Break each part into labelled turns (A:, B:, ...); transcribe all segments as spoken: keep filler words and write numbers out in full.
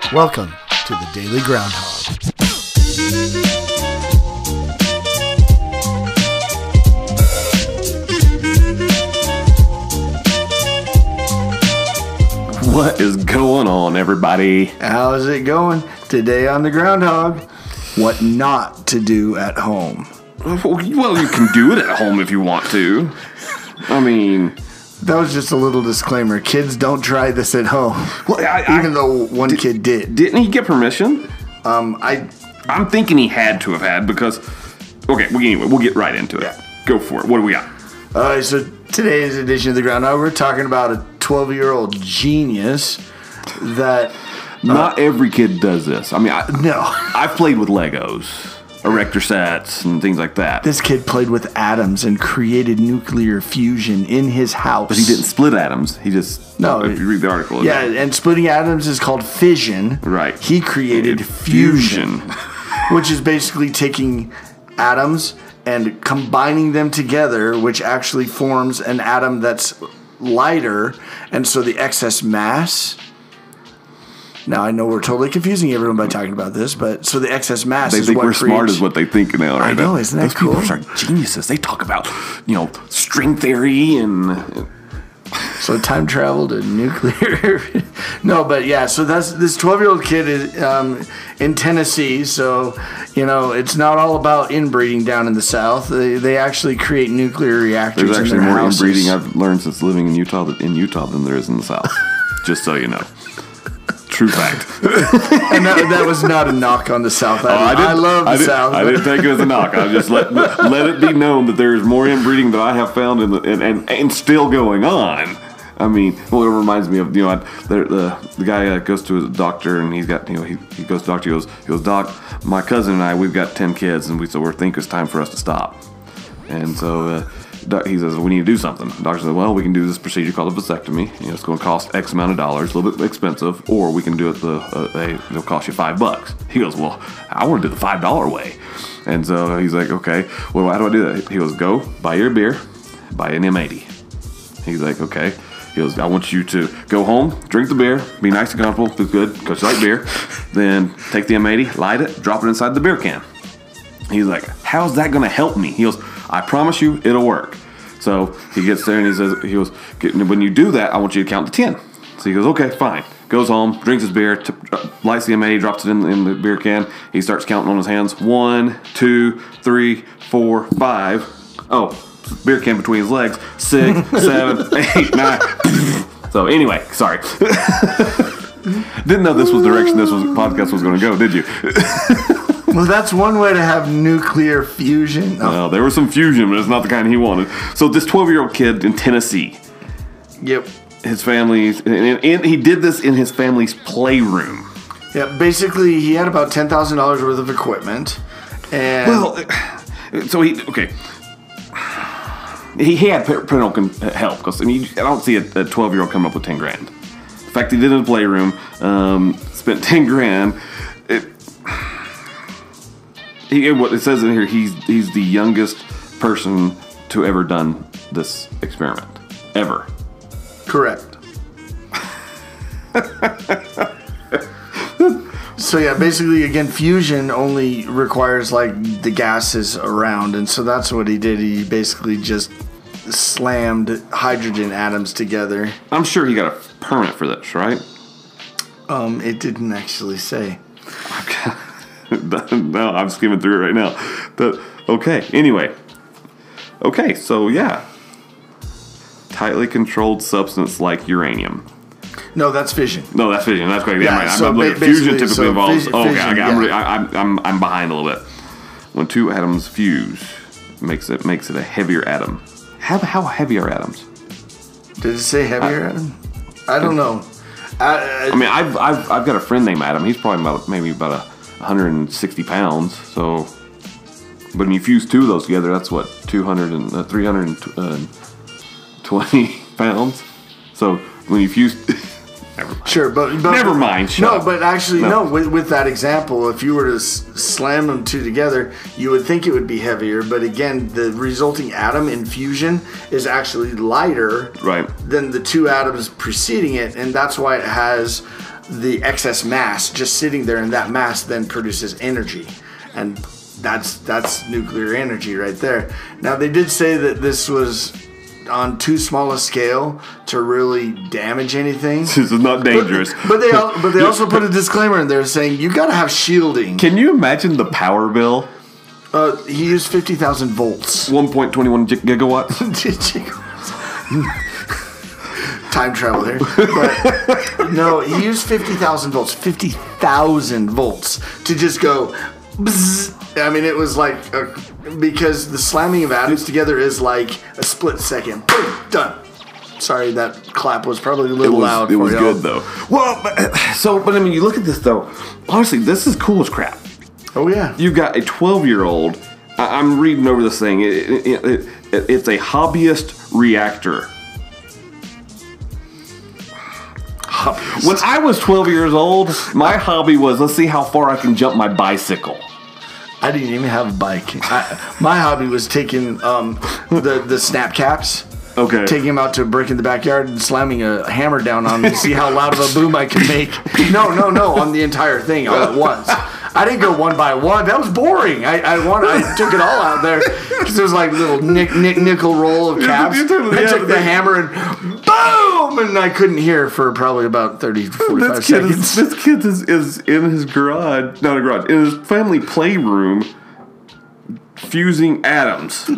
A: Welcome to the Daily Groundhog.
B: What is going on, everybody?
A: How's it going? Today on the Groundhog, what not to do at home.
B: Well, you can do it at home if you want to. I mean...
A: That was just a little disclaimer. Kids, don't try this at home.
B: Well, I,
A: Even
B: I,
A: though one
B: did,
A: kid did.
B: Didn't he get permission?
A: Um, I...
B: I'm thinking he had to have had because... Okay, well, anyway, we'll get right into it.
A: Yeah.
B: Go for it. What do we got?
A: Alright, so today's edition of the Groundhog, we're talking about a twelve-year-old genius that...
B: Not uh, every kid does this. I mean, I,
A: No.
B: I've played with Legos, erector sets, and things like that.
A: This kid played with atoms and created nuclear fusion in his house.
B: But he didn't split atoms. He just...
A: No.
B: If you read the article...
A: Yeah, and splitting atoms is called fission.
B: Right.
A: He created fusion, which is basically taking atoms and combining them together, which actually forms an atom that's lighter, and so the excess mass... Now, I know we're totally confusing everyone by talking about this, but so the excess mass
B: they
A: is
B: think
A: what
B: we're
A: creates...
B: smart is what they think now, right?
A: I know, isn't that
B: Those
A: cool?
B: people are geniuses. They talk about, you know, string theory and...
A: So time travel to nuclear. No, but yeah, so that's this twelve-year-old kid is um, in Tennessee. So, you know, it's not all about inbreeding down in the South. They, they actually create nuclear reactors
B: There's actually
A: in their
B: more
A: houses.
B: inbreeding I've learned since living in Utah in Utah than there is in the South. Just so you know. True fact.
A: And that, that was not a knock on the South. I,
B: Oh, I,
A: I love the
B: I
A: South.
B: I didn't take it as a knock. I just let let it be known that there is more inbreeding that I have found in the, and, and and still going on. I mean, well, it reminds me of, you know, I, the, the the guy uh, goes to a doctor and he's got, you know, he, he goes to the doctor, he goes, he goes, Doc, my cousin and I, we've got ten kids, and we so we think it's time for us to stop. And so uh, doc, he says, we need to do something. The doctor says, well, we can do this procedure called a vasectomy. You know, it's going to cost X amount of dollars, a little bit expensive, or we can do it the uh, a, it'll cost you five bucks. He goes, well, I want to do the five dollar way. And so he's like, okay, well, how do I do that? He goes, go buy your beer, buy an M eighty. He's like, okay. He goes, I want you to go home, drink the beer, be nice and comfortable, be good, because you like beer. Then take the M eighty, light it, drop it inside the beer can. He's like, how's that going to help me? He goes, I promise you it'll work. So he gets there and he says, he goes, when you do that, I want you to count to ten. So he goes, okay, fine. Goes home, drinks his beer, t- lights the M eighty, drops it in, in the beer can. He starts counting on his hands. One, two, three, four, five. Oh, beer can between his legs. Six, seven, eight, nine. So anyway, sorry. Didn't know this was the direction this was podcast was going to go, did you?
A: Well, that's one way to have nuclear fusion.
B: Oh. Well, there was some fusion, but it's not the kind he wanted. So this twelve-year-old kid in Tennessee.
A: Yep.
B: His family, and, and he did this in his family's playroom.
A: Yeah, basically, he had about ten thousand dollars worth of equipment. And
B: Well, so he, okay. He had parental help, because I mean, I don't see a twelve-year-old come up with ten grand. In fact, he did it in the playroom, um, spent ten grand. It, he, what it says in here, he's he's the youngest person to ever done this experiment, ever.
A: Correct. So yeah, basically, again, fusion only requires like the gases around, and so that's what he did. He basically just slammed hydrogen atoms together.
B: I'm sure he got a permit for this, right?
A: Um, it didn't actually say.
B: No, I'm skimming through it right now. But, okay, anyway. Okay, so yeah. Tightly controlled substance like uranium.
A: No, that's fission.
B: No, that's fission. That's correct.
A: Yeah,
B: Yeah, right.
A: so
B: I'm, I'm looking,
A: ba-
B: fusion typically
A: so
B: involves.
A: fis-
B: Oh, okay,
A: fission,
B: okay. I'm,
A: yeah.
B: really, I, I'm I'm I'm behind a little bit. When two atoms fuse, makes it makes it a heavier atom. How how heavy are atoms?
A: Did it say heavier atom? I don't know. I,
B: I mean, I've I've I've got a friend named Adam. He's probably about maybe about a one hundred sixty pounds. So, but when you fuse two of those together, that's what two hundred and uh, three hundred twenty pounds. So when you fuse. Never mind.
A: Sure, but, but
B: never mind. Shut
A: no,
B: up.
A: but actually,
B: No.
A: no. With, with that example, if you were to s- slam them two together, you would think it would be heavier. But again, the resulting atom in fusion is actually lighter
B: Right.
A: than the two atoms preceding it, and that's why it has the excess mass just sitting there, and that mass then produces energy, and that's that's nuclear energy right there. Now they did say that this was on too small a scale to really damage anything.
B: This is not dangerous.
A: But, but they al- but they also put a disclaimer in there saying you got to have shielding.
B: Can you imagine the power bill?
A: Uh, he used fifty thousand volts.
B: one point two one gigawatts.
A: Time travel here. But no, he used fifty thousand volts. fifty thousand volts to just go bzzz. I mean, it was like, a, because the slamming of atoms together is like a split second. Boom, done. Sorry, that clap was probably a little
B: it was,
A: loud.
B: It
A: for
B: was
A: y'all.
B: good though. Well, but, so but I mean, you look at this though. Honestly, this is cool as crap.
A: Oh yeah.
B: You've got a twelve-year-old. I- I'm reading over this thing. It, it, it, it, it's a hobbyist reactor.
A: Hobbyist.
B: When I was twelve years old, my hobby was, let's see how far I can jump my bicycle.
A: I didn't even have a bike. I, my hobby was taking um, the the snap caps.
B: Okay.
A: Taking him out to a brick in the backyard and slamming a hammer down on him to see how loud of a boom I could make. No, no, no, on the entire thing all at once. I didn't go one by one. That was boring. I I, wanted, I took it all out there because there was like a little nick, nick, nickel roll of caps.
B: You took the-
A: I
B: yeah,
A: took the
B: the-
A: hammer and boom, and I couldn't hear for probably about thirty to forty-five
B: This kid,
A: seconds.
B: is, this kid is, is in his garage, not a garage, in his family playroom, fusing atoms.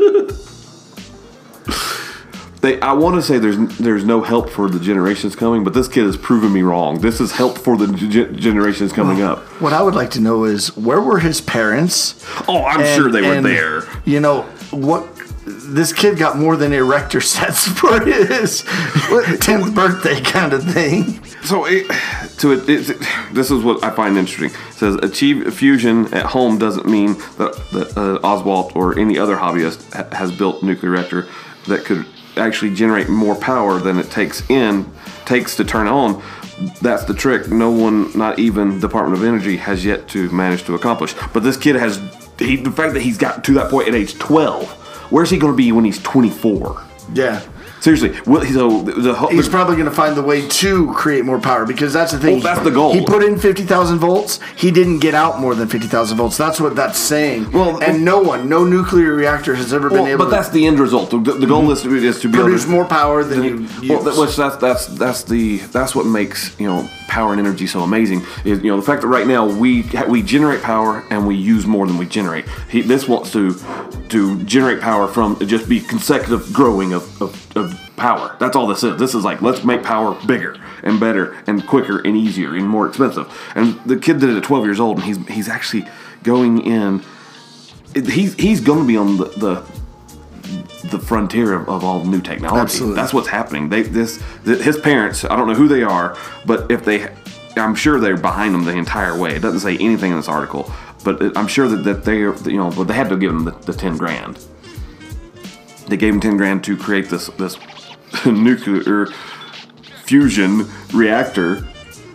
B: They, I want to say there's there's no help for the generations coming, but this kid has proven me wrong. This is help for the ge- generations coming up.
A: What I would like to know is, where were his parents?
B: Oh, I'm
A: And-
B: sure they were
A: and,
B: there.
A: You know what? This kid got more than erector sets for his tenth birthday kind of thing.
B: So, it, to it, it, this is what I find interesting. It says achieve fusion at home doesn't mean that, that uh, Oswald or any other hobbyist ha- has built a nuclear reactor that could actually generate more power than it takes in takes to turn on. That's the trick. No one, not even Department of Energy, has yet to manage to accomplish. But this kid has. He, the fact that he's got to that point at age twelve. Where's he going to be when he's twenty-four?
A: Yeah.
B: Seriously, well, so the, the,
A: He's
B: the,
A: probably going to find the way to create more power, because that's the thing.
B: Well, that's the goal.
A: He put in fifty thousand volts. He didn't get out more than fifty thousand volts. That's what that's saying.
B: Well,
A: and no one, no nuclear reactor has ever been
B: well,
A: able
B: but that's
A: to
B: the end result. The, the goal is to be, is to be
A: produce
B: able to,
A: more power than you use.
B: Well, that, which that's that's that's the that's what makes, you know, power and energy so amazing. Is, you know, the fact that right now we we generate power and we use more than we generate. He, this wants to to generate power from just be consecutive growing of, of, of power. That's all this is. This is like, let's make power bigger and better and quicker and easier and more expensive. And the kid did it at twelve years old, and he's he's actually going in. He's he's going to be on the. the the frontier of, of all new technology.
A: Absolutely.
B: That's what's happening. They this th- his parents, I don't know who they are, but if they, I'm sure they're behind them the entire way. It doesn't say anything in this article, but it, I'm sure that, that they are, you know, but they had to give them the, the ten grand. They gave him ten grand to create this this nuclear fusion reactor.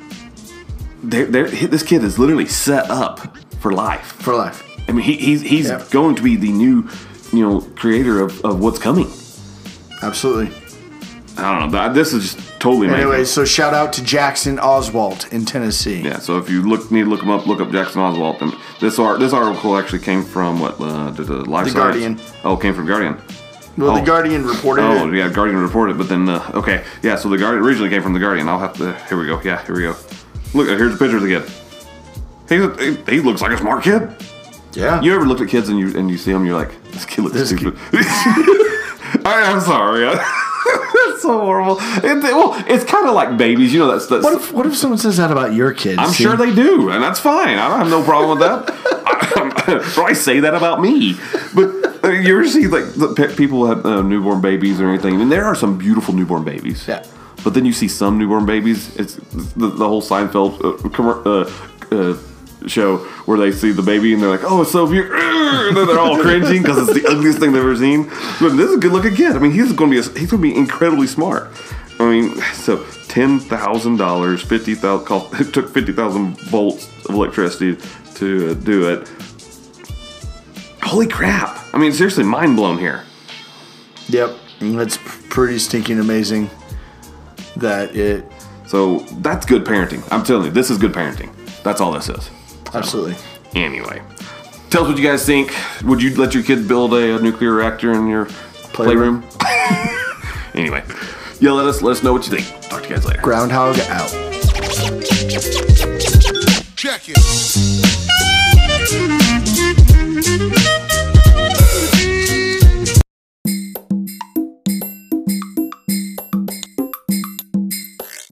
B: They, this kid is literally set up for life.
A: for life.
B: I mean, he, he's he's
A: Yeah.
B: going to be the new, you know, creator of, of what's coming.
A: Absolutely.
B: I don't know. That, this is just totally amazing.
A: Anyway, so shout out to Jackson Oswalt in Tennessee.
B: Yeah. So if you look need to look him up, look up Jackson Oswalt. And this art this article actually came from what uh, the, the Life
A: The
B: Science?
A: Guardian.
B: Oh, it came from Guardian.
A: Well,
B: Oh.
A: the Guardian reported
B: Oh,
A: it.
B: yeah, Guardian reported, but then uh, okay, yeah. So the Guardian originally came from the Guardian. I'll have to. Here we go. Yeah, here we go. Look, here's a picture of the kid. He's a, he looks like a smart kid.
A: Yeah.
B: You ever looked at kids and you and you see them, you're like, this kid looks
A: This
B: stupid. I, I'm sorry. That's so horrible. It, well, it's kind of like babies, you know. That's, that's
A: What if what if someone says that about your kids?
B: I'm
A: See?
B: sure they do, and that's fine. I don't have no problem with that. Or I say that about me. But uh, you ever see like the pe- people have uh, newborn babies or anything? And there are some beautiful newborn babies.
A: Yeah.
B: But then you see some newborn babies. It's the, the whole Seinfeld uh, commer- uh, uh, show where they see the baby and they're like, "Oh, it's so beautiful," and then they're all cringing because it's the ugliest thing they've ever seen. But this is a good-looking kid. I mean, he's going to be a, he's going to be incredibly smart. I mean, so ten thousand dollars, fifty thousand. It took fifty thousand volts of electricity to uh, do it. Holy crap! I mean, seriously, mind blown here.
A: Yep. That's pretty stinking amazing that it
B: So that's good parenting. I'm telling you, this is good parenting. That's all this is. So,
A: Absolutely.
B: Anyway, tell us what you guys think. Would you let your kid build a, a nuclear reactor in your playroom? playroom? Anyway, yeah, let us let us know what you think. Talk to you guys later.
A: Groundhog out.
C: Check it.